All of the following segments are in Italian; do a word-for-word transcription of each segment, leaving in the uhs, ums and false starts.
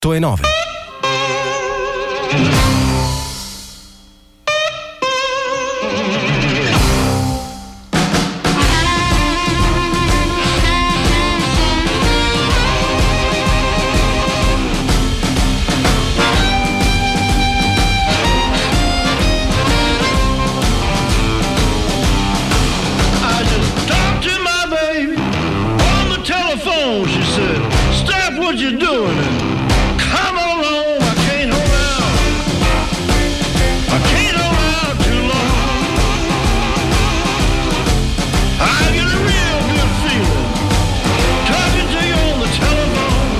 e nove. What you doing? Come on home, I can't hold out. I can't hold out too long. I get a real good feeling talking to you on the telephone.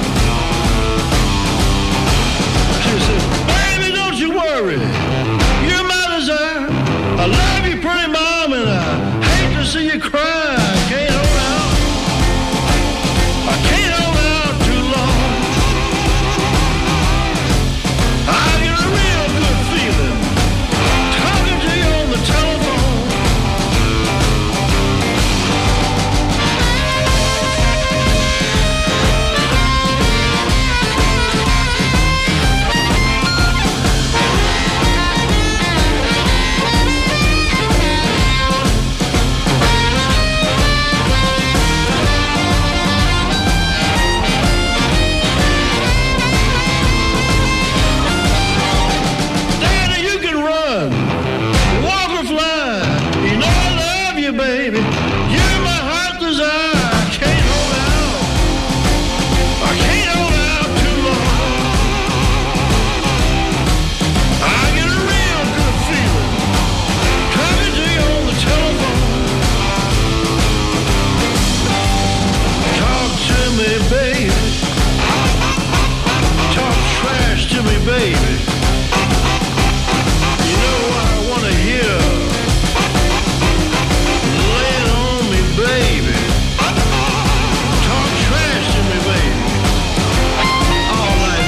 She said, baby, don't you worry, you're my desire. I love you, pretty mom, and I hate to see you cry. I can't hold out. I can't hold out too long. I get a real good feeling talking to you on the telephone. Daddy, you can run, walk or fly. You know I love you, baby. You're my heart desire. I can't hold out. I can't hold out too long. I get a real good feeling talking to you on the telephone. Talk to me, baby. Talk trash to me, baby. You know what I want to hear. Lay it on me, baby. Talk trash to me, baby. All night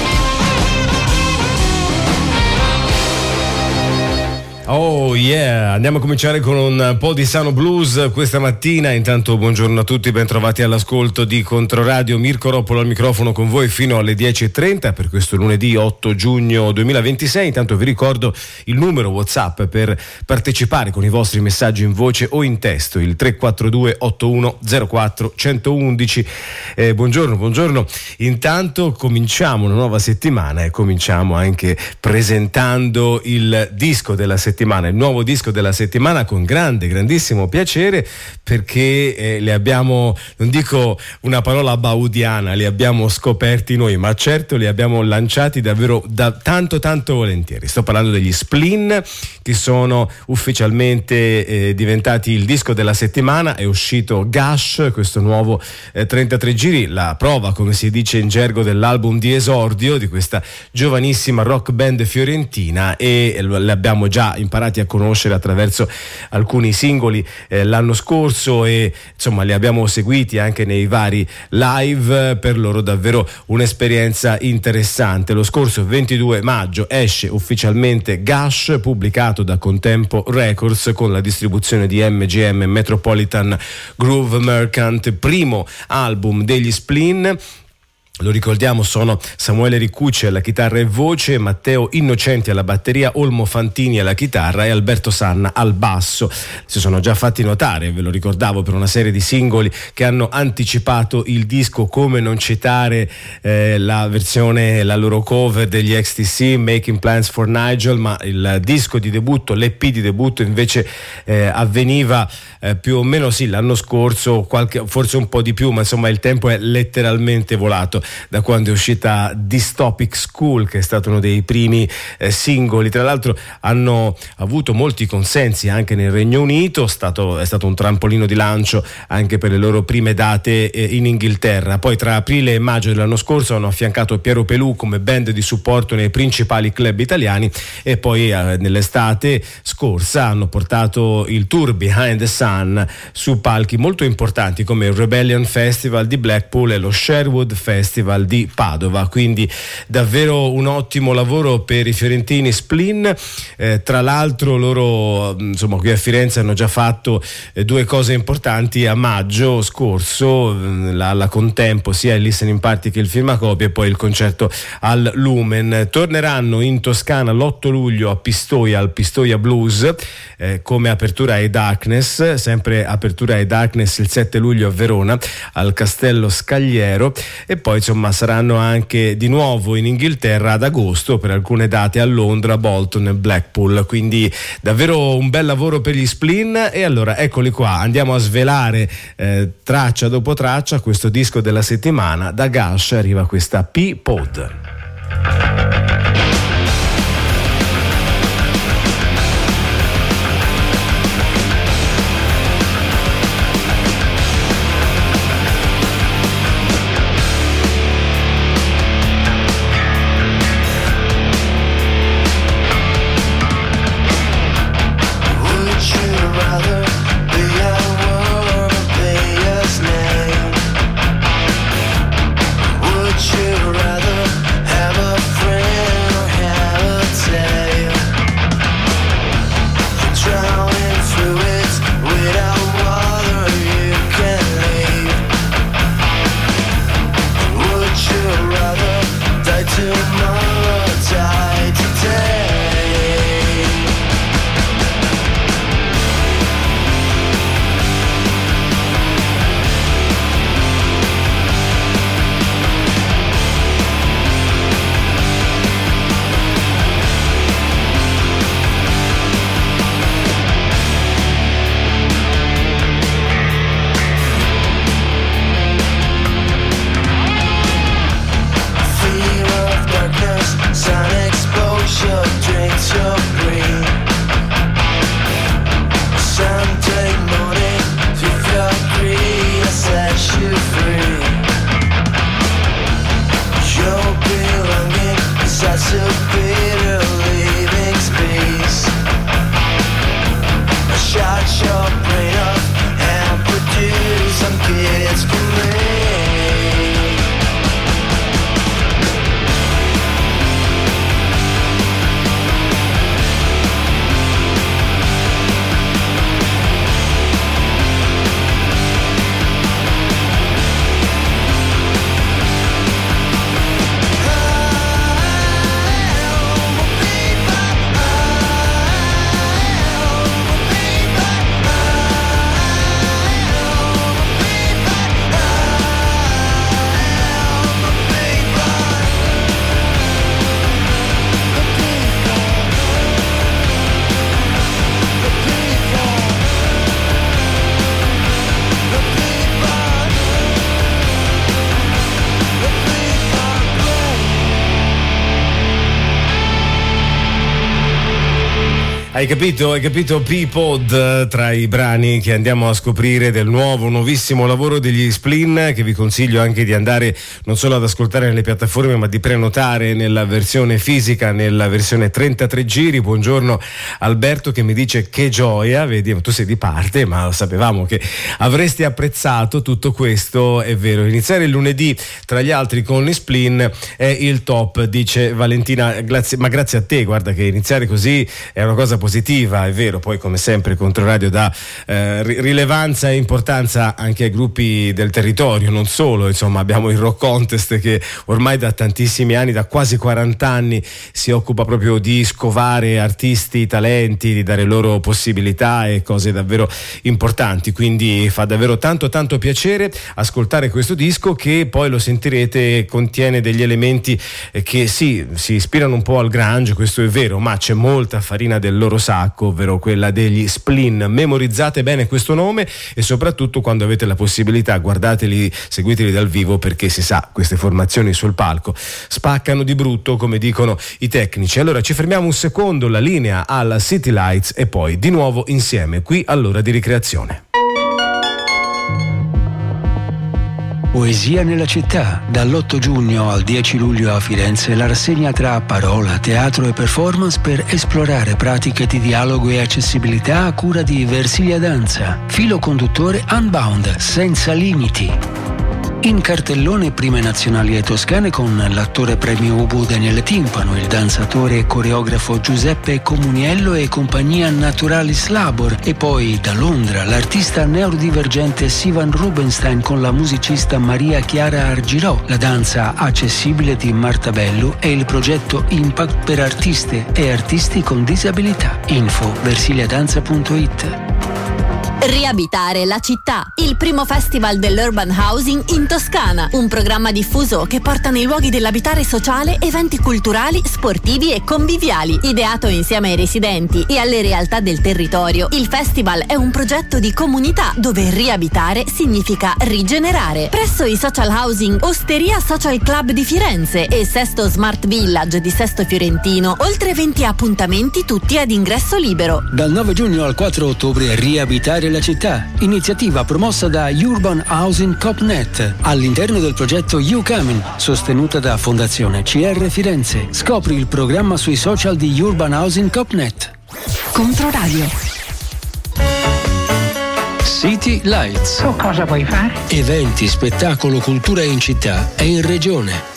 long. Oh yeah, andiamo a cominciare con un po' di sano blues questa mattina. Intanto buongiorno a tutti, ben trovati all'ascolto di Controradio. Mirko Roppolo al microfono con voi fino alle dieci e trenta per questo lunedì otto giugno duemilaventisei. Intanto vi ricordo il numero WhatsApp per partecipare con i vostri messaggi in voce o in testo, il tre quattro due otto uno zero quattro uno uno uno. Eh, buongiorno, buongiorno. Intanto cominciamo una nuova settimana e cominciamo anche presentando il disco della settimana, il nuovo disco della settimana, con grande, grandissimo piacere, perché eh, li abbiamo, non dico una parola baudiana, li abbiamo scoperti noi, ma certo li abbiamo lanciati davvero da tanto tanto volentieri. Sto parlando degli Splin, che sono ufficialmente eh, diventati il disco della settimana. È uscito Gush, questo nuovo eh, trentatré giri, la prova, come si dice in gergo, dell'album di esordio di questa giovanissima rock band fiorentina, e li abbiamo già imparati a conoscere attraverso alcuni singoli eh, l'anno scorso, e insomma li abbiamo seguiti anche nei vari live. Per loro davvero un'esperienza interessante. Lo scorso ventidue maggio esce ufficialmente Gush, pubblicato da Contempo Records con la distribuzione di M G M Metropolitan Groove Merchant, primo album degli Splin. Lo ricordiamo, sono Samuele Riccucci alla chitarra e voce, Matteo Innocenti alla batteria, Olmo Fantini alla chitarra e Alberto Sanna al basso. Si sono già fatti notare, ve lo ricordavo, per una serie di singoli che hanno anticipato il disco. Come non citare eh, la versione, la loro cover degli X T C, Making Plans for Nigel, ma il disco di debutto, l'E P di debutto invece eh, avveniva eh, più o meno sì l'anno scorso, qualche, forse un po' di più, ma insomma il tempo è letteralmente volato da quando è uscita Dystopic School, che è stato uno dei primi eh, singoli. Tra l'altro hanno avuto molti consensi anche nel Regno Unito, stato, è stato un trampolino di lancio anche per le loro prime date eh, in Inghilterra. Poi tra aprile e maggio dell'anno scorso hanno affiancato Piero Pelù come band di supporto nei principali club italiani, e poi eh, nell'estate scorsa hanno portato il tour Behind the Sun su palchi molto importanti come il Rebellion Festival di Blackpool e lo Sherwood Festival Festival di Padova. Quindi davvero un ottimo lavoro per i fiorentini Splin. Eh, tra l'altro loro insomma qui a Firenze hanno già fatto eh, due cose importanti a maggio scorso, la, la Contempo, sia il listening party che il firmacopie, e poi il concerto al Lumen. Torneranno in Toscana l'otto luglio a Pistoia, al Pistoia Blues, eh, come apertura ai Darkness, sempre apertura ai Darkness il sette luglio a Verona al Castello Scagliero, e poi insomma saranno anche di nuovo in Inghilterra ad agosto per alcune date a Londra, Bolton e Blackpool. Quindi davvero un bel lavoro per gli Splin. E allora eccoli qua, andiamo a svelare eh, traccia dopo traccia questo disco della settimana. Da Gush arriva questa P-Pod. Hai capito? Hai capito? P-Pod, tra i brani che andiamo a scoprire del nuovo, nuovissimo lavoro degli Splin, che vi consiglio anche di andare non solo ad ascoltare nelle piattaforme, ma di prenotare nella versione fisica, nella versione trentatré giri. Buongiorno Alberto, che mi dice che gioia, vedi, tu sei di parte, ma sapevamo che avresti apprezzato tutto questo. È vero, iniziare il lunedì tra gli altri con gli Splin è il top, dice Valentina. Grazie, ma grazie a te, guarda che iniziare così è una cosa positiva, è vero. Poi come sempre Controradio dà eh, rilevanza e importanza anche ai gruppi del territorio, non solo, insomma abbiamo il Rock Contest che ormai da tantissimi anni, da quasi quaranta anni, si occupa proprio di scovare artisti, talenti, di dare loro possibilità e cose davvero importanti. Quindi fa davvero tanto tanto piacere ascoltare questo disco, che poi lo sentirete contiene degli elementi che sì, si ispirano un po' al grunge, questo è vero, ma c'è molta farina del loro sacco, ovvero quella degli Splin. Memorizzate bene questo nome e soprattutto, quando avete la possibilità, guardateli, seguiteli dal vivo, perché si sa, queste formazioni sul palco spaccano di brutto, come dicono i tecnici. Allora ci fermiamo un secondo, la linea alla City Lights e poi di nuovo insieme qui all'ora di ricreazione. Poesia nella città, dall'otto giugno al dieci luglio a Firenze, la rassegna tra parola, teatro e performance per esplorare pratiche di dialogo e accessibilità a cura di Versilia Danza. Filo conduttore Unbound, senza limiti. In cartellone prime nazionali e toscane con l'attore premio Ubu Daniele Timpano, il danzatore e coreografo Giuseppe Comuniello e compagnia Naturalis Labor, e poi da Londra l'artista neurodivergente Sivan Rubinstein con la musicista Maria Chiara Argirò, la danza accessibile di Marta Bellu e il progetto Impact per artiste e artisti con disabilità. Info versiliadanza punto it. Riabitare la città, il primo festival dell'urban housing in Toscana, un programma diffuso che porta nei luoghi dell'abitare sociale eventi culturali, sportivi e conviviali, ideato insieme ai residenti e alle realtà del territorio. Il festival è un progetto di comunità dove riabitare significa rigenerare. Presso i social housing Osteria Social Club di Firenze e Sesto Smart Village di Sesto Fiorentino, oltre venti appuntamenti tutti ad ingresso libero. Dal nove giugno al quattro ottobre riabitare la città, iniziativa promossa da Urban Housing CoopNet all'interno del progetto You Coming, sostenuta da Fondazione C R Firenze. Scopri il programma sui social di Urban Housing CoopNet. Controradio. City Lights. Tu cosa vuoi fare? Eventi, spettacolo, cultura in città e in regione.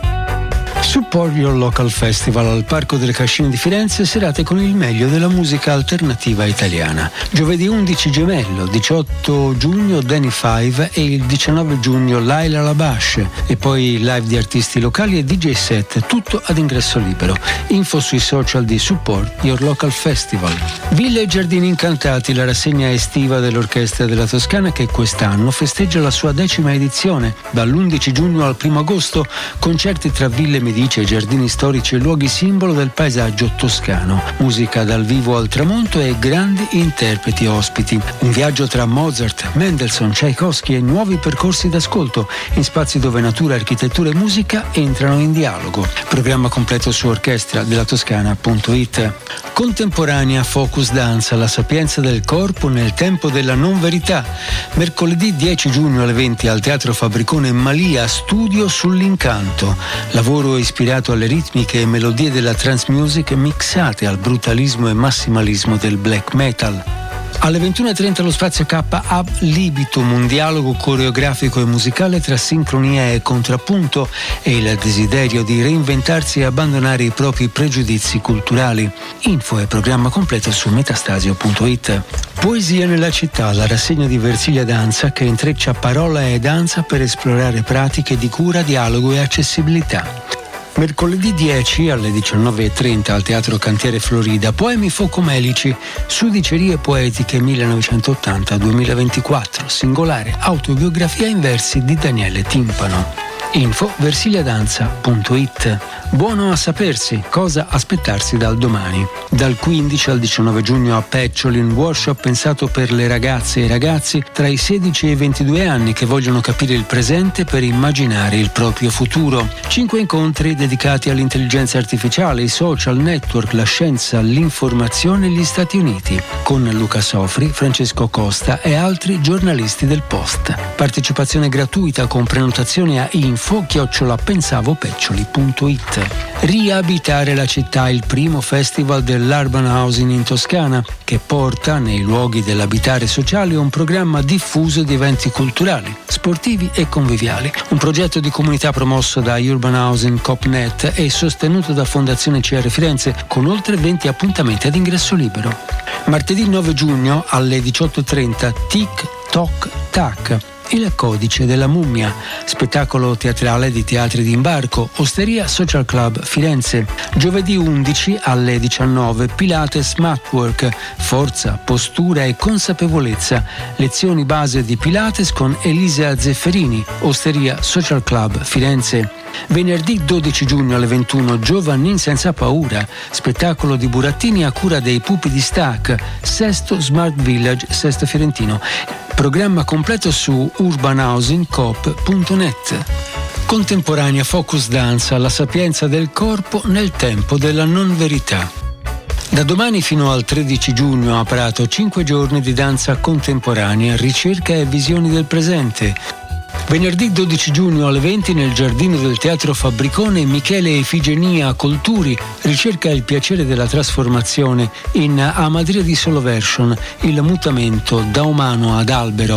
Support Your Local Festival al Parco delle Cascine di Firenze, serate con il meglio della musica alternativa italiana. Giovedì undici Gemello, diciotto giugno Danny Five e il diciannove giugno Laila Labash, e poi live di artisti locali e D J set, tutto ad ingresso libero. Info sui social di Support Your Local Festival. Ville e Giardini Incantati, la rassegna estiva dell'Orchestra della Toscana che quest'anno festeggia la sua decima edizione. Dall'undici giugno al primo agosto, concerti tra ville medici e giardini storici e luoghi simbolo del paesaggio toscano, musica dal vivo al tramonto e grandi interpreti ospiti. Un viaggio tra Mozart, Mendelssohn, Tchaikovsky e nuovi percorsi d'ascolto in spazi dove natura, architettura e musica entrano in dialogo. Programma completo su orchestra della toscana punto it. Contemporanea Focus Danza, la sapienza del corpo nel tempo della non verità. Mercoledì dieci giugno alle venti al Teatro Fabbricone Malia, studio sull'incanto. Lavoro ispirato alle ritmiche e melodie della trance music mixate al brutalismo e massimalismo del black metal. Alle ventuno e trenta lo spazio K Ab Libitum, un dialogo coreografico e musicale tra sincronia e contrappunto e il desiderio di reinventarsi e abbandonare i propri pregiudizi culturali. Info e programma completo su metastasio punto it. Poesia nella città, la rassegna di Versilia Danza che intreccia parola e danza per esplorare pratiche di cura, dialogo e accessibilità. Mercoledì dieci alle diciannove e trenta al Teatro Cantiere Florida, Poemi Focomelici, Sudicerie poetiche millenovecentottanta duemilaventiquattro, singolare autobiografia in versi di Daniele Timpano. Info versiliadanza punto it. Buono a sapersi cosa aspettarsi dal domani. Dal quindici al diciannove giugno a Pecciolin, workshop pensato per le ragazze e i ragazzi tra i sedici e i ventidue anni che vogliono capire il presente per immaginare il proprio futuro. Cinque incontri dedicati all'intelligenza artificiale, i social network, la scienza, l'informazione e gli Stati Uniti, con Luca Sofri, Francesco Costa e altri giornalisti del Post. Partecipazione gratuita con prenotazione a info chiocciola pensavopeccioli punto it. Riabitare la città, il primo festival dell'urban housing in Toscana, che porta nei luoghi dell'abitare sociale un programma diffuso di eventi culturali, sportivi e conviviali. Un progetto di comunità promosso da Urban Housing CoopNet e sostenuto da Fondazione C R Firenze, con oltre venti appuntamenti ad ingresso libero. Martedì nove giugno alle diciotto e trenta Tic Toc Tac, Il codice della mummia, spettacolo teatrale di Teatri d'Imbarco, Osteria Social Club Firenze. Giovedì undici alle diciannove Pilates Matwork, forza, postura e consapevolezza, lezioni base di Pilates con Elisa Zefferini, Osteria Social Club Firenze. Venerdì dodici giugno alle ventuno Giovannin senza paura, spettacolo di burattini a cura dei pupi di Stack, Sesto Smart Village, Sesto Fiorentino. Programma completo su urban housing coop punto net. Contemporanea Focus Danza, la sapienza del corpo nel tempo della non verità. Da domani fino al tredici giugno a Prato, cinque giorni di danza contemporanea, ricerca e visioni del presente. Venerdì dodici giugno alle venti nel giardino del Teatro Fabbricone Michele Efigenia Colturi, ricerca il piacere della trasformazione in A Madria di Solo Version, il mutamento da umano ad albero.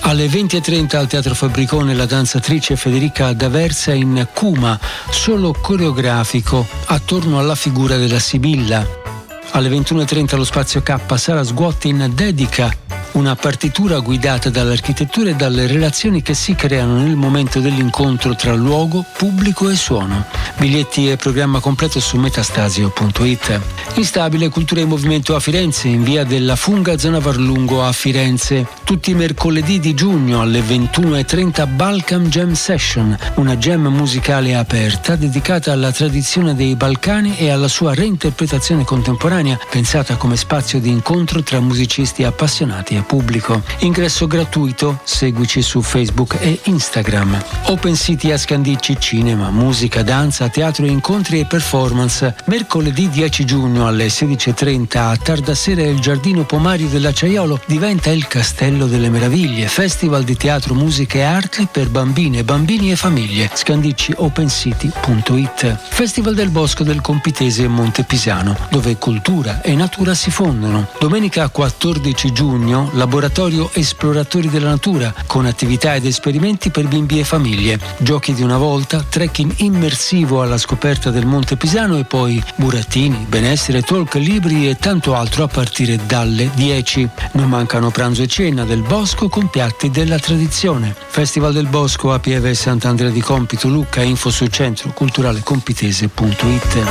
Alle venti e trenta al Teatro Fabbricone la danzatrice Federica D'Aversa in Kuma, solo coreografico, attorno alla figura della Sibilla. Alle ventuno e trenta allo Spazio K Sara Sguotti in Dedica, una partitura guidata dall'architettura e dalle relazioni che si creano nel momento dell'incontro tra luogo, pubblico e suono. Biglietti e programma completo su metastasio punto it. Instabile Cultura in Movimento a Firenze, in via della Funga, zona Varlungo a Firenze. Tutti i mercoledì di giugno alle ventuno e trenta Balkan Jam Session, una jam musicale aperta dedicata alla tradizione dei Balcani e alla sua reinterpretazione contemporanea, pensata come spazio di incontro tra musicisti appassionati e pubblico. Ingresso gratuito, seguici su Facebook e Instagram. Open City a Scandicci, cinema, musica, danza, teatro, incontri e performance. Mercoledì dieci giugno alle sedici e trenta a Tardasera il Giardino Pomario dell'Acciaiolo diventa il Castello delle Meraviglie, festival di teatro, musica e arte per bambine, bambini e famiglie. scandicci open city punto it. Festival del Bosco del Compitese e Monte Pisano, dove cultura e natura si fondono. Domenica quattordici giugno Laboratorio Esploratori della Natura, con attività ed esperimenti per bimbi e famiglie, giochi di una volta, trekking immersivo alla scoperta del Monte Pisano e poi burattini, benessere, talk, libri e tanto altro a partire dalle dieci. Non mancano pranzo e cena del Bosco con piatti della tradizione. Festival del Bosco a Pieve Sant'Andrea di Compito, Lucca. Info su centro culturale compitese punto it.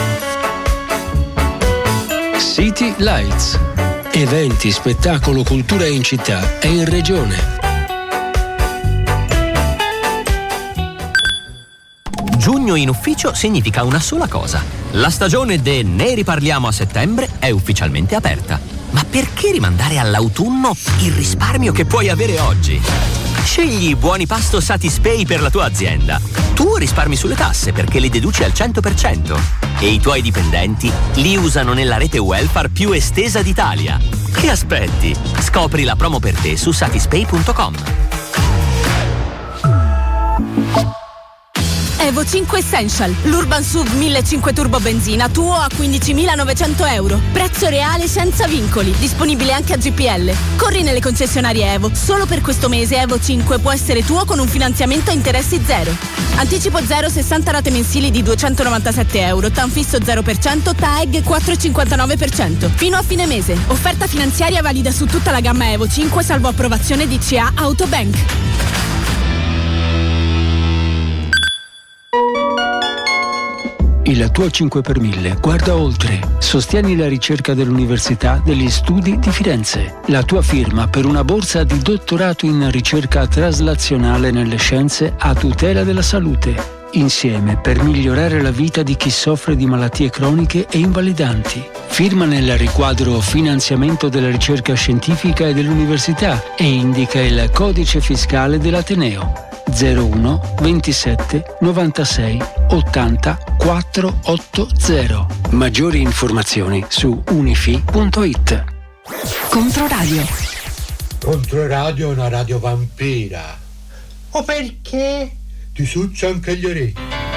City Lights. Eventi, spettacolo, cultura in città e in regione. Giugno in ufficio significa una sola cosa. La stagione de Ne riparliamo a settembre è ufficialmente aperta. Ma perché rimandare all'autunno il risparmio che puoi avere oggi? Scegli i buoni pasto Satispay per la tua azienda. Tu risparmi sulle tasse perché li deduci al cento per cento e i tuoi dipendenti li usano nella rete welfare più estesa d'Italia. Che aspetti? Scopri la promo per te su satispay punto com. Evo cinque Essential, l'Urban S U V millecinquecento Turbo Benzina, tuo a quindicimilanovecento euro. Prezzo reale senza vincoli, disponibile anche a G P L. Corri nelle concessionarie Evo. Solo per questo mese Evo cinque può essere tuo con un finanziamento a interessi zero. Anticipo zero, sessanta rate mensili di duecentonovantasette euro. T A N fisso zero per cento, T A E G quattro virgola cinquantanove per cento. Fino a fine mese. Offerta finanziaria valida su tutta la gamma Evo cinque, salvo approvazione D C A Autobank. Il tuo cinque per mille guarda oltre. Sostieni la ricerca dell'Università degli Studi di Firenze. La tua firma per una borsa di dottorato in ricerca traslazionale nelle scienze a tutela della salute. Insieme per migliorare la vita di chi soffre di malattie croniche e invalidanti. Firma nel riquadro finanziamento della ricerca scientifica e dell'università e indica il codice fiscale dell'Ateneo. zero uno ventisette novantasei ottanta quattrocentottanta. Maggiori informazioni su unifi punto it. Controradio. Controradio è una radio vampira. O perché? Ti succia anche gli orecchi.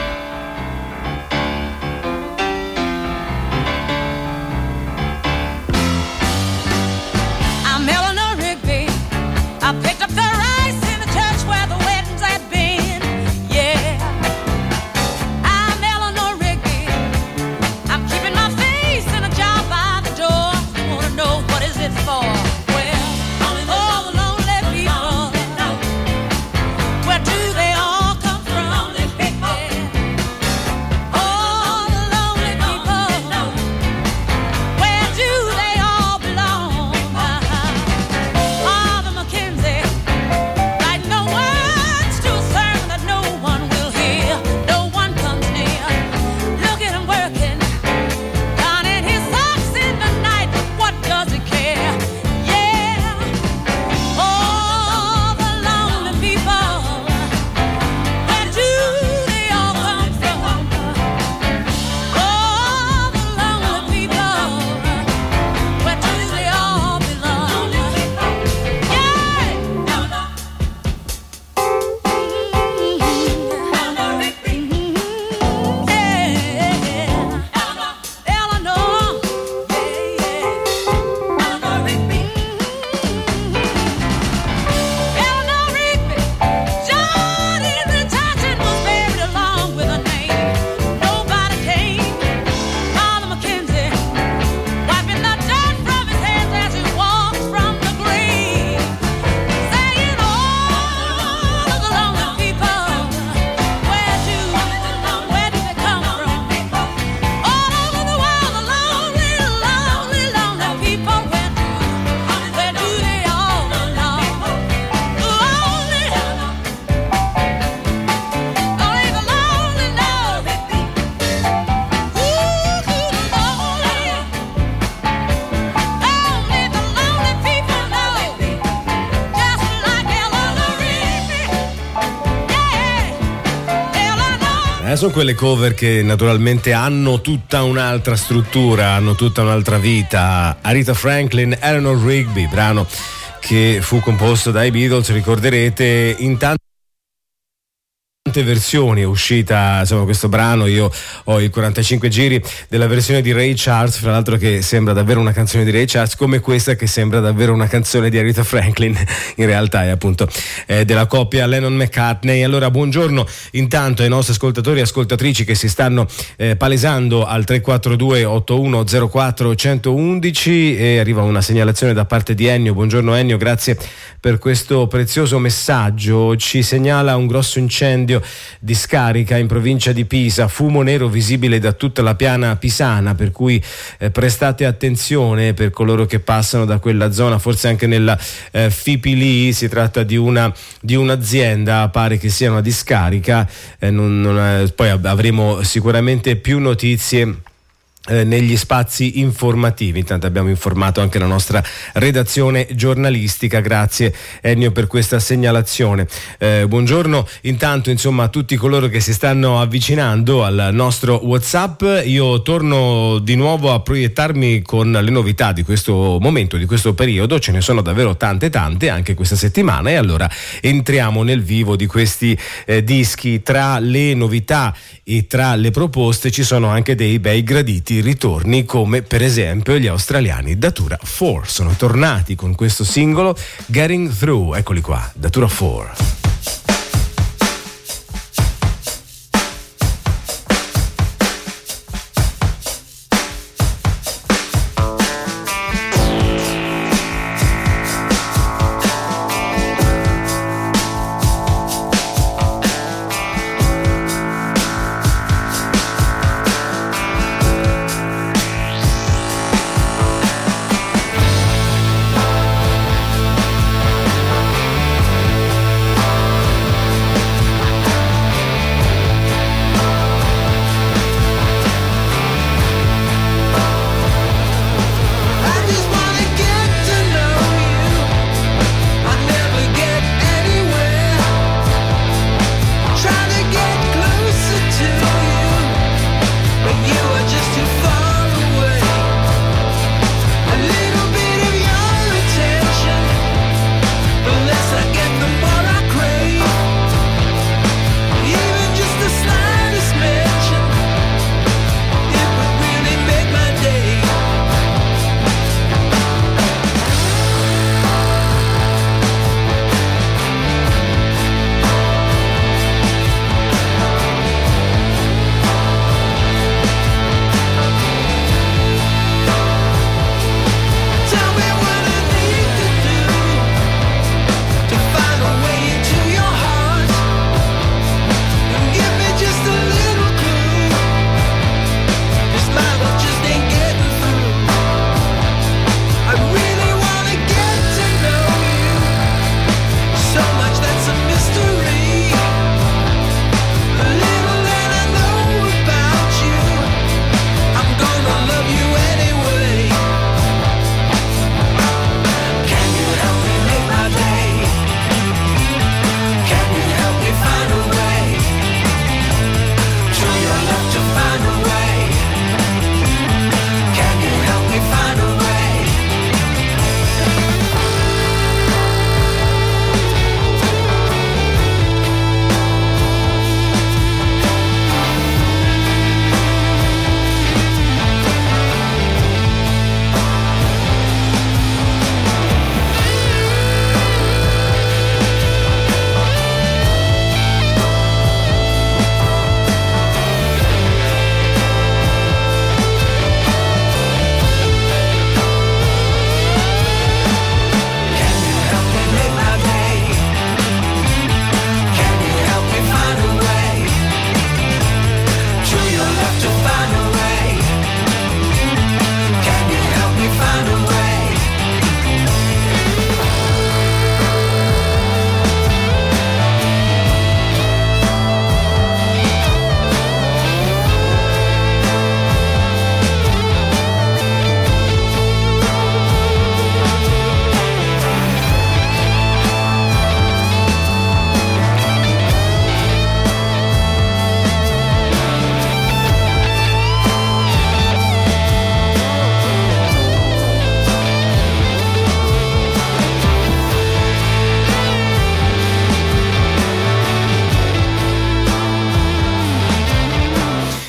I'm Eleanor Rigby. I picked up the rice in the church where the weddings had been. Yeah, I'm Eleanor Rigby. I'm keeping my face in a jar by the door. I wanna know, what is it for? Well, all the lonely people. Where do they all come from? Eh, sono quelle cover che naturalmente hanno tutta un'altra struttura, hanno tutta un'altra vita. Aretha Franklin, Eleanor Rigby, brano che fu composto dai Beatles, ricorderete, in tante versioni è uscita, insomma, questo brano. Io ho i quarantacinque giri della versione di Ray Charles, fra l'altro, che sembra davvero una canzone di Ray Charles, come questa che sembra davvero una canzone di Aretha Franklin, in realtà è appunto eh, della coppia Lennon-McCartney. Allora, buongiorno intanto ai nostri ascoltatori e ascoltatrici che si stanno eh, palesando al tre quattro due otto uno zero quattro uno uno uno, e arriva una segnalazione da parte di Ennio. Buongiorno Ennio, grazie per questo prezioso messaggio. Ci segnala un grosso incendio di scarica in provincia di Pisa, fumo nero visibile da tutta la piana pisana, per cui eh, prestate attenzione per coloro che passano da quella zona, forse anche nella eh, Fipili. Si tratta di una di un'azienda, pare che sia una discarica, eh, non, non è, poi avremo sicuramente più notizie Eh, negli spazi informativi. Intanto abbiamo informato anche la nostra redazione giornalistica. Grazie Ennio per questa segnalazione. Eh, buongiorno intanto, insomma, a tutti coloro che si stanno avvicinando al nostro WhatsApp. Io torno di nuovo a proiettarmi con le novità di questo momento, di questo periodo. Ce ne sono davvero tante tante anche questa settimana, e allora entriamo nel vivo di questi eh, dischi. Tra le novità e tra le proposte ci sono anche dei bei graditi ritorni, come per esempio gli australiani Datura quattro. Sono tornati con questo singolo Getting Through. Eccoli qua, Datura quattro. Getting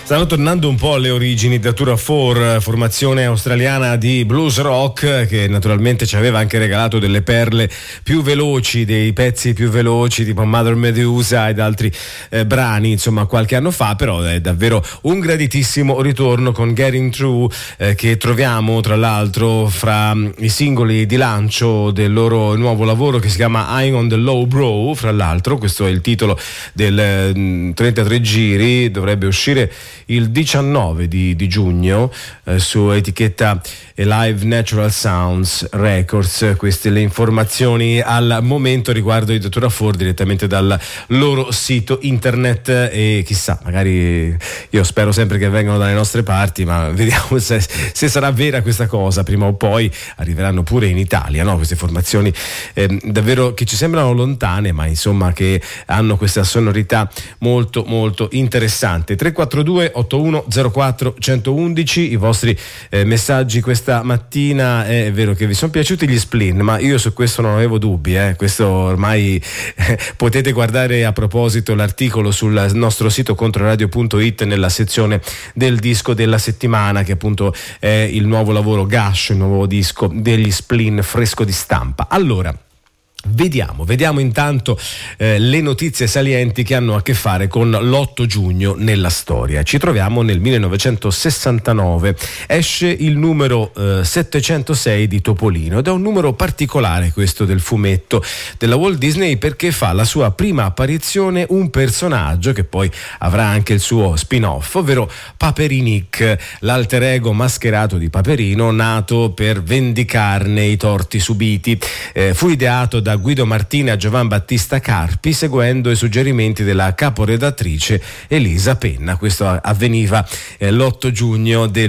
Stanno tornando un po' alle origini da Datura quattro, formazione australiana di blues rock che naturalmente ci aveva anche regalato delle perle più veloci, dei pezzi più veloci tipo Mother Medusa ed altri eh, brani insomma qualche anno fa, però è davvero un graditissimo ritorno con Getting Through eh, che troviamo tra l'altro fra mh, i singoli di lancio del loro nuovo lavoro che si chiama Eyeing on the Low Brow. Fra l'altro questo è il titolo del mh, trentatré giri, dovrebbe uscire il diciannove di, di giugno eh, su etichetta Live Natural Sounds Records. Queste le informazioni al momento riguardo i Datura quattro direttamente dal loro sito internet, e chissà, magari io spero sempre che vengano dalle nostre parti, ma vediamo se, se sarà vera questa cosa. Prima o poi arriveranno pure in Italia, no? Queste formazioni eh, davvero che ci sembrano lontane, ma insomma che hanno questa sonorità molto molto interessante. Tre quattro due otto uno zero quattro uno uno uno i vostri eh, messaggi questa mattina. È vero che vi sono piaciuti gli Spleen, ma io su questo non avevo dubbi, eh. Questo ormai eh, potete guardare a proposito l'articolo sul nostro sito controradio punto it nella sezione del disco della settimana, che appunto è il nuovo lavoro Gush, il nuovo disco degli Spleen fresco di stampa. Allora Vediamo, vediamo intanto eh, le notizie salienti che hanno a che fare con l'otto giugno nella storia. Ci troviamo nel millenovecentosessantanove, esce il numero eh, settecentosei di Topolino, ed è un numero particolare questo del fumetto della Walt Disney, perché fa la sua prima apparizione un personaggio che poi avrà anche il suo spin-off, ovvero Paperinik, l'alter ego mascherato di Paperino, nato per vendicarne i torti subiti. Eh, fu ideato da Guido Martina e Giovan Battista Carpi, seguendo i suggerimenti della caporedattrice Elisa Penna. Questo avveniva eh, l'otto giugno del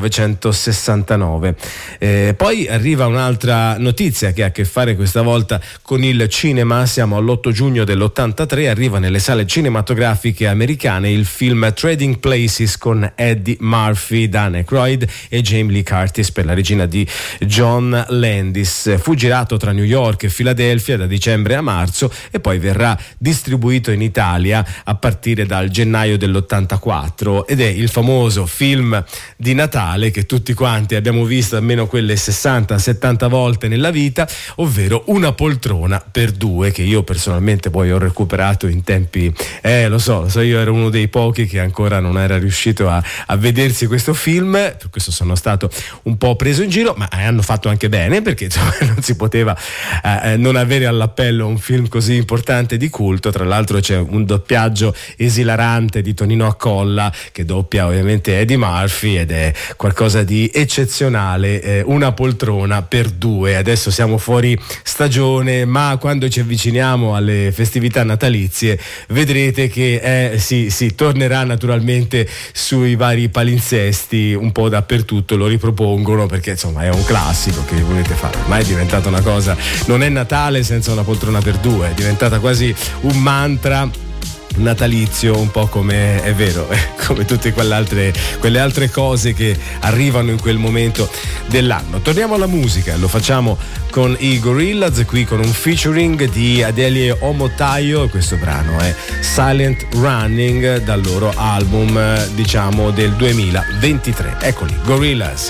millenovecentosessantanove. Eh, poi arriva un'altra notizia che ha a che fare questa volta con il cinema. Siamo all'otto giugno dell'ottantatré, arriva nelle sale cinematografiche americane il film Trading Places con Eddie Murphy, Dan Aykroyd e Jamie Lee Curtis per la regina di John Landis. Fu girato tra New York e Filadelfia da dicembre a marzo e poi verrà distribuito in Italia a partire dal gennaio dell'ottantaquattro, ed è il famoso film di Natale che tutti quanti abbiamo visto almeno quelle sessanta settanta volte nella vita, ovvero Una poltrona per due, che io personalmente poi ho recuperato in tempi eh lo so, lo so io ero uno dei pochi che ancora non era riuscito a, a vedersi questo film, per questo sono stato un po' preso in giro, ma hanno fatto anche bene, perché insomma non si poteva eh, non avere all'appello un film così importante di culto. Tra l'altro c'è un doppiaggio esilarante di Tonino Accolla che doppia ovviamente Eddie Murphy, ed è qualcosa di eccezionale. eh, Una poltrona per due. Adesso siamo fuori stagione, ma quando ci avviciniamo alle festività natalizie vedrete che eh, si, si tornerà naturalmente sui vari palinsesti un po' dappertutto, lo ripropongono perché insomma è un classico che volete fare, ma è diventata una cosa, non è Natale senza una poltrona per due, è diventata quasi un mantra natalizio, un po' come, è vero, come tutte quelle altre, quelle altre cose che arrivano in quel momento dell'anno. Torniamo alla musica, lo facciamo con i Gorillaz, qui con un featuring di Adelie Omotayo, questo brano è Silent Running dal loro album diciamo del duemilaventitré. Eccoli, Gorillaz.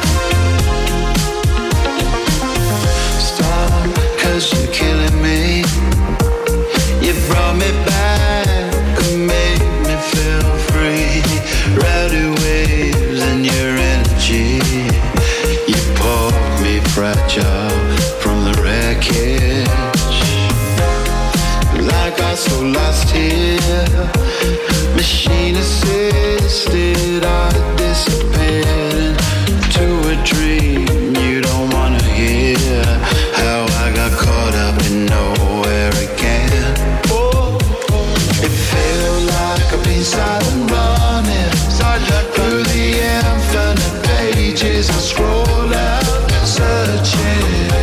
Cause you're killing me. You brought me back and made me feel free. Rowdy waves and your energy. You pulled me fragile from the wreckage. Like I so lost here. Machine assisted, I disappeared into a dream you don't wanna hear. How I got caught up in nowhere again. Oh, it feels like I've been silent running through the infinite pages I scroll out, searching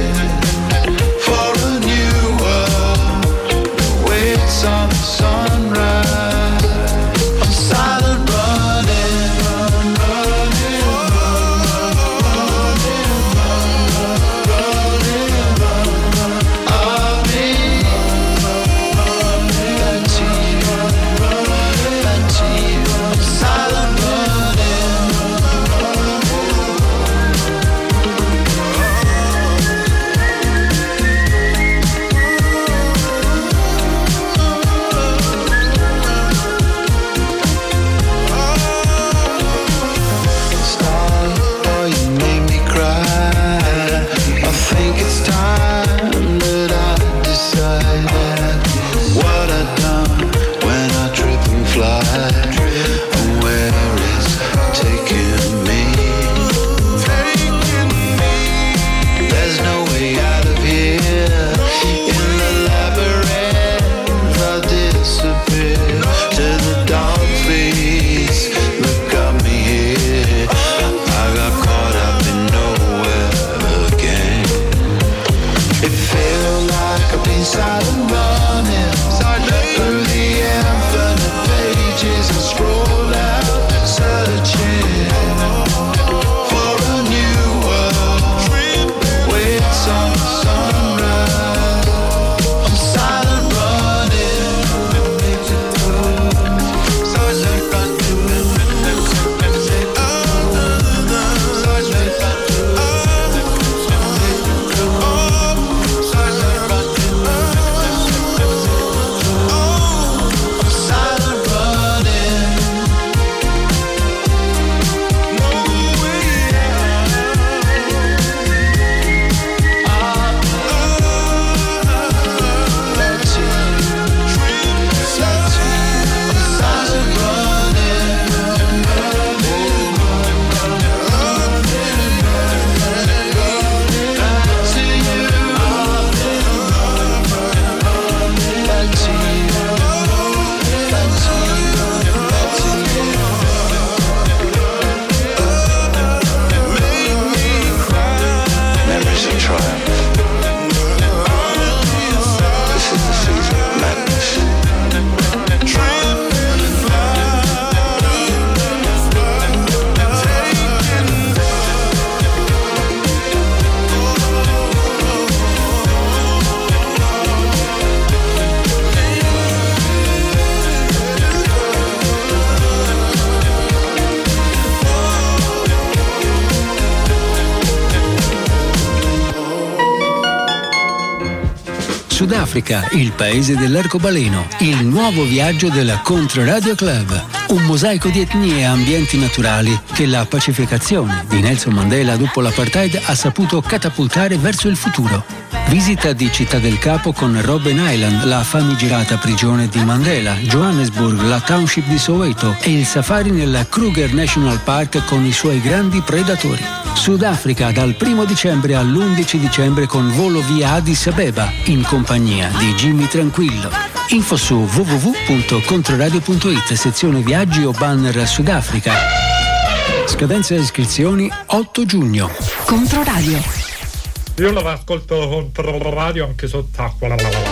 Sudafrica, il paese dell'arcobaleno, il nuovo viaggio della Controradio Club. Un mosaico di etnie e ambienti naturali che la pacificazione di Nelson Mandela dopo l'apartheid ha saputo catapultare verso il futuro. Visita di Città del Capo con Robben Island, la famigerata prigione di Mandela, Johannesburg, la township di Soweto e il safari nella Kruger National Park con i suoi grandi predatori. Sudafrica dal primo dicembre all'undici dicembre con volo via Addis Abeba in compagnia di Jimmy Tranquillo. Info su w w w punto controradio punto it, sezione viaggi o banner Sudafrica. Scadenza iscrizioni otto giugno. Controradio. Io lo ascolto Controradio anche sott'acqua. La la la.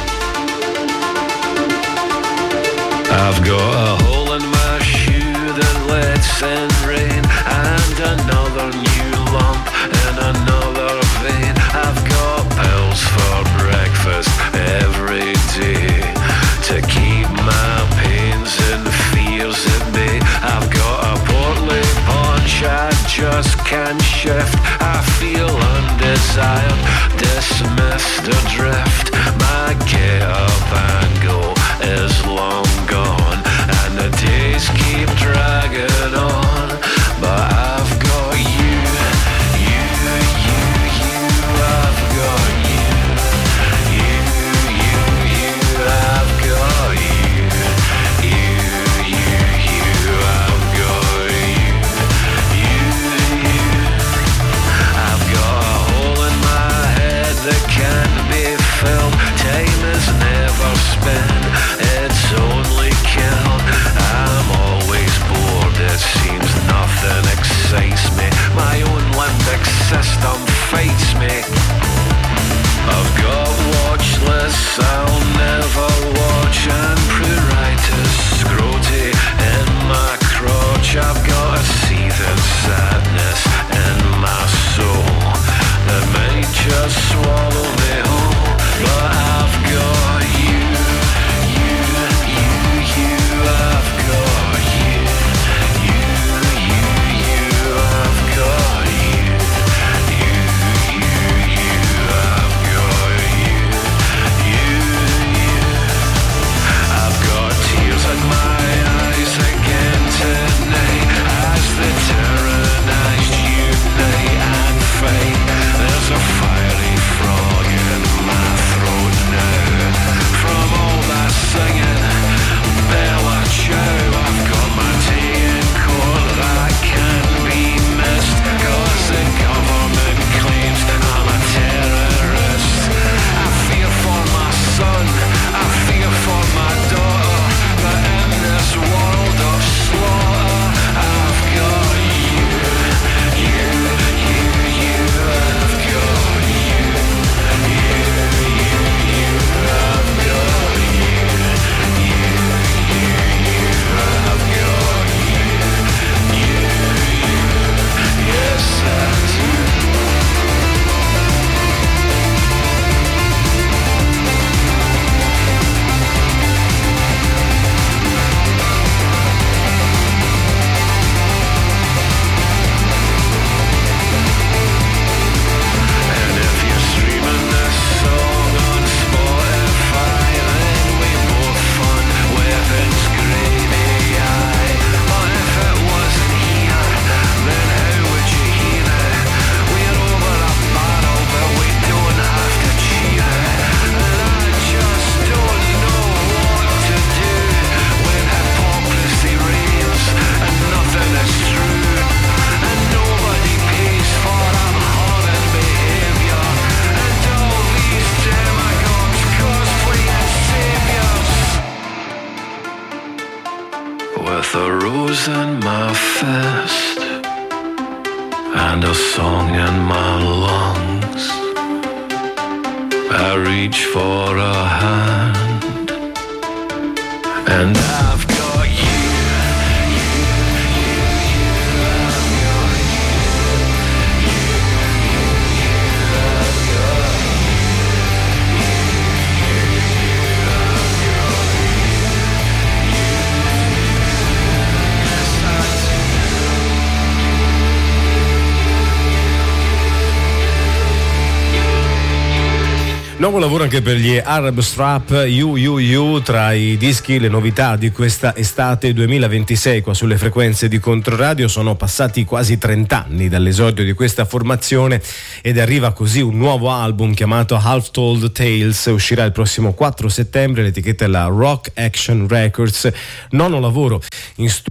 I've got a hole in my shoe that lets in rain, and another new lump in another vein. I've got pills for breakfast every day to keep my pains and fears at bay. I've got a portly paunch I just can't shift. I feel undesired, dismissed, adrift. My get up and go is long gone, and the days keep dragging on. But I've got you, you, you, you. I've got you, you, you, you. I've got you, you, you, you. I've got you, you, you. I've got a hole in my head that can't be filled. Time is never spent, it's only killed. I'm always bored, it seems nothing excites me. My own limbic system fights me. I've got watch lists I'll never watch, and pruritus scroty in my crotch. I've got a seething sadness in my soul that might just swallow me whole. But I've got you, you, you, you. I've got you, you, you, you. I've got you, you, you, you. I've got you, you, you. I've got tears in my eyes again tonight as the tyrannized unite and fight. There's a fiery frog in my throat now from all that singing. Bella ciao, I've got my tea in court that can't be missed, 'cause the government claims I'm a terrorist. I fear for my son, I fear for my daughter, but in this world of slaughter, I've got you, you, you, you. I've got you, you, you, you. I've got you, you, you, you. I've got you, you, you. Yes, I do. And if you're streaming this song on Spotify, then we both fun weapons gravy. Aye. But if it wasn't here, then how would you hear it? We're over a barrel, but we don't have to cheer it. And I just don't know what to do when hypocrisy reigns and nothing is true, and nobody pays for abhorrent behaviour, and all these demagogues cosplay as saviours. With a rose in my fist and a song in my lungs, I reach for a hand, and I've got you, you, you, you. I've got you, you, you, you. I've got you, you, you, you. I've got you, you, you. Yes, I do. Nuovo lavoro anche per gli Arab Strap, You You You, tra i dischi, le novità di questa estate duemilaventisei qua sulle frequenze di Controradio. Sono passati quasi trenta anni dall'esordio di questa formazione ed arriva così un nuovo album chiamato Half Told Tales, uscirà il prossimo quattro settembre, l'etichetta è la Rock Action Records, nono lavoro in studio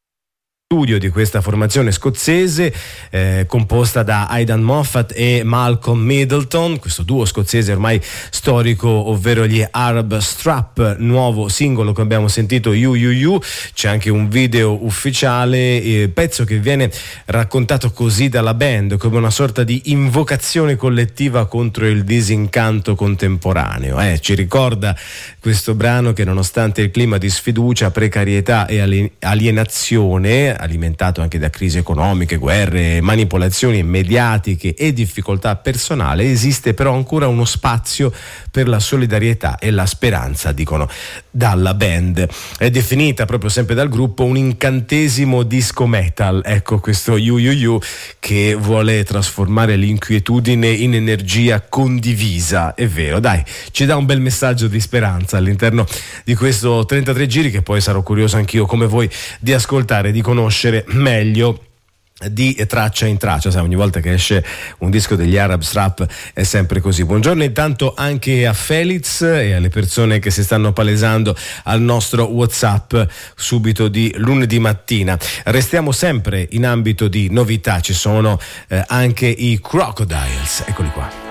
studio di questa formazione scozzese eh, composta da Aidan Moffat e Malcolm Middleton, questo duo scozzese ormai storico, ovvero gli Arab Strap, nuovo singolo che abbiamo sentito, You You You. C'è anche un video ufficiale, eh, pezzo che viene raccontato così dalla band come una sorta di invocazione collettiva contro il disincanto contemporaneo. Eh, ci ricorda questo brano che, nonostante il clima di sfiducia, precarietà e alienazione alimentato anche da crisi economiche, guerre, manipolazioni mediatiche e difficoltà personale, esiste però ancora uno spazio per la solidarietà e la speranza, dicono dalla band. È definita proprio sempre dal gruppo un incantesimo disco metal, ecco questo You You You, che vuole trasformare l'inquietudine in energia condivisa. È vero, dai, ci dà un bel messaggio di speranza all'interno di questo trentatré giri, che poi sarò curioso anch'io come voi di ascoltare, di conoscere meglio di traccia in traccia. Sai, ogni volta che esce un disco degli Arab Strap è sempre così. Buongiorno intanto anche a Felix e alle persone che si stanno palesando al nostro WhatsApp subito di lunedì mattina. Restiamo sempre in ambito di novità, ci sono eh, anche i Crocodiles, eccoli qua.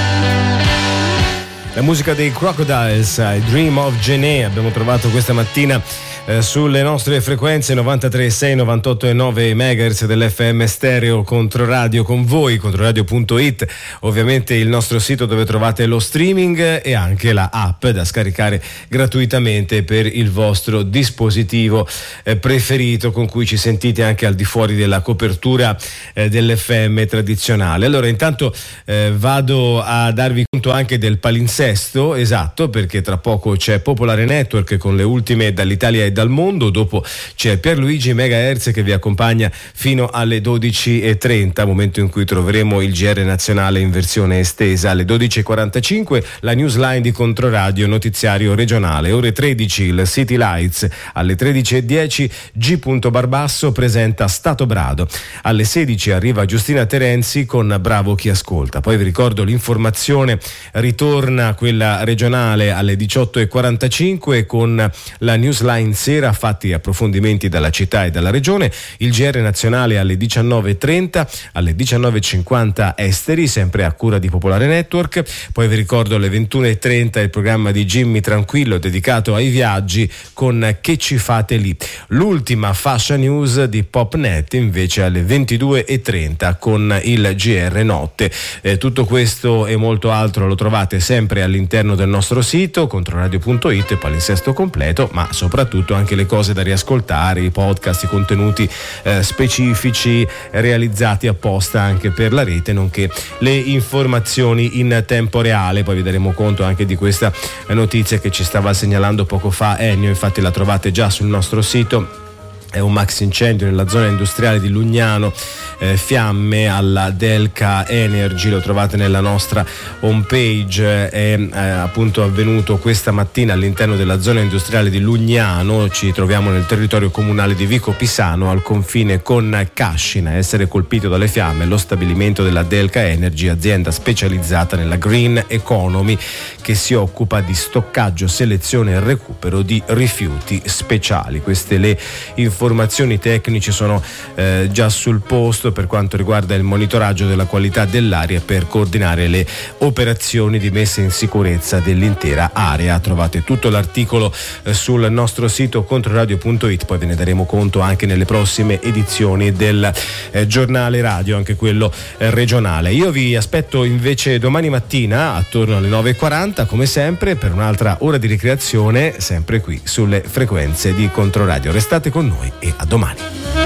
La musica dei Crocodiles, I Dream of Janae, abbiamo trovato questa mattina eh, sulle nostre frequenze novantatré virgola sei, novantotto virgola nove megahertz dell'F M stereo Controradio con voi, controradio punto it, ovviamente il nostro sito dove trovate lo streaming e anche la app da scaricare gratuitamente per il vostro dispositivo eh, preferito, con cui ci sentite anche al di fuori della copertura eh, dell'F M tradizionale. Allora intanto eh, vado a darvi conto anche del palinsesto, esatto, perché tra poco c'è Popolare Network con le ultime dall'Italia e dal mondo, dopo c'è Pierluigi Megahertz che vi accompagna fino alle dodici e trenta, momento in cui troveremo il G R nazionale in versione estesa. Alle dodici e quarantacinque la newsline di Controradio, notiziario regionale. Ore tredici il City Lights, alle tredici e dieci G. Barbasso presenta Stato Brado, alle sedici arriva Giustina Terenzi con Bravo chi ascolta. Poi vi ricordo l'informazione, ritorna quella regionale alle diciotto e quarantacinque con la newsline sera, fatti approfondimenti dalla città e dalla regione. Il G R nazionale alle diciannove e trenta, alle diciannove e cinquanta esteri, sempre a cura di Popolare Network. Poi vi ricordo alle ventuno e trenta il programma di Jimmy Tranquillo dedicato ai viaggi con Che ci fate lì. L'ultima fascia news di Popnet invece alle ventidue e trenta con il G R notte. Eh, tutto questo e molto altro lo trovate sempre all'interno del nostro sito controradio punto it, il palinsesto completo, ma soprattutto anche le cose da riascoltare, i podcast, i contenuti eh, specifici realizzati apposta anche per la rete, nonché le informazioni in tempo reale. Poi vi daremo conto anche di questa notizia che ci stava segnalando poco fa Ennio, infatti la trovate già sul nostro sito. È un max incendio nella zona industriale di Lugnano, eh, fiamme alla Delca Energy, lo trovate nella nostra homepage. È eh, appunto avvenuto questa mattina all'interno della zona industriale di Lugnano. Ci troviamo nel territorio comunale di Vico Pisano, al confine con Cascina. A essere colpito dalle fiamme lo stabilimento della Delca Energy, azienda specializzata nella green economy che si occupa di stoccaggio, selezione e recupero di rifiuti speciali. Queste le informazioni tecniche sono eh, già sul posto per quanto riguarda il monitoraggio della qualità dell'aria per coordinare le operazioni di messa in sicurezza dell'intera area. Trovate tutto l'articolo eh, sul nostro sito controradio punto it, poi ve ne daremo conto anche nelle prossime edizioni del eh, giornale radio, anche quello eh, regionale. Io vi aspetto invece domani mattina attorno alle nove e quaranta come sempre per un'altra ora di ricreazione, sempre qui sulle frequenze di Controradio. Restate con noi e a domani.